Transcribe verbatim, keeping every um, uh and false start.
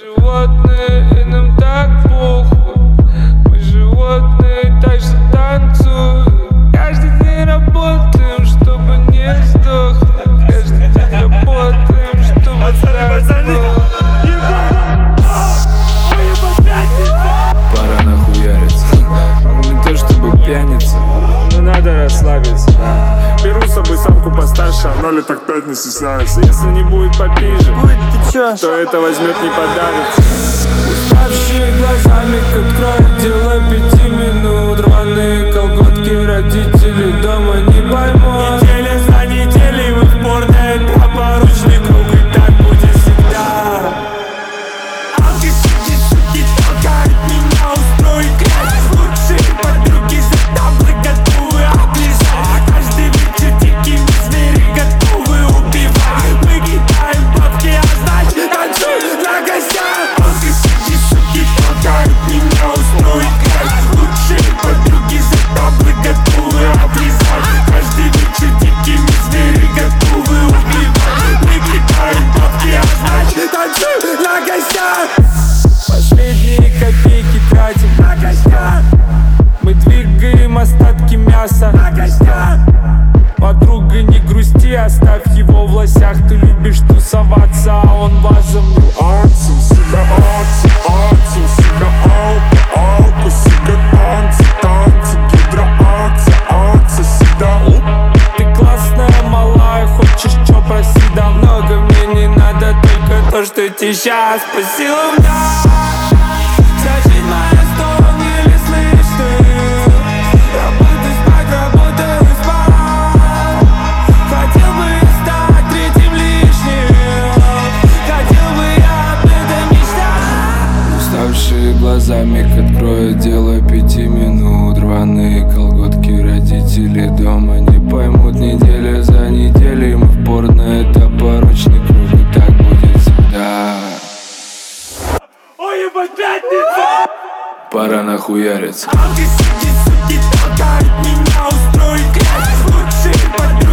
животные, и нам так похуй. Мы животные, так же танцуем. Каждый день работаем, чтобы не сдохнуть. Каждый день работаем, чтобы сдохнуть. Пора нахуяриться. Не то чтобы пьяница, но надо расслабиться, да. Беру с собой самку постарше, а ноль так пять не стесняется. Если не будет попиже, то это возьмет не подарится. Уставшие глазами, как кровь, дело пяти минут. Рваные колготки, родители дома не поймут. Неделя за неделей вы в порной, это порочный круг, и так будет всегда. Алки, суки, суки, толкают меня устроить грязь. Лучшие подруги за таблы готовы облизать. Каждый вечер дикими звери готовы убивать. Мы кидаем бабки, а значит танцуем на гостях. Алки, суки, суки, толкают меня устроить грязь. Лучшие подруги за таблы готовы облизать. Каждый вечер дикими звери готовы убивать. Мы кидаем бабки, а значит танцуем на гостях. Последние копейки тратим На гостях, мы двигаем остатки мяса. на гостях. Подруга, не грусти, оставь его в лосях. Ты любишь тусоваться, а он вазом. Ацу, сига, ацу, ацу, сига, алка, алка, сига, танцы, танцы, гидроакция, акция, сига. Ты классная, малая, хочешь чё, проси, да много мне не надо, только то, что тебе сейчас по силам. Скажи моя сторона, или слышишь ты? Работай, спать, работай, спать. Хотел бы я стать третьим лишним. Хотел бы я об этом мечтать. Уставшие глазами к открою дело пяти минут. Рваные колготки, родители дома не поймут. Неделя за неделей мы в порно, это порочный круг, и так будет всегда. Ой, ебать, пятница! Пора нахуяриться. Алки, суки, суки, толкают меня устроить грязь. Лучшие подруги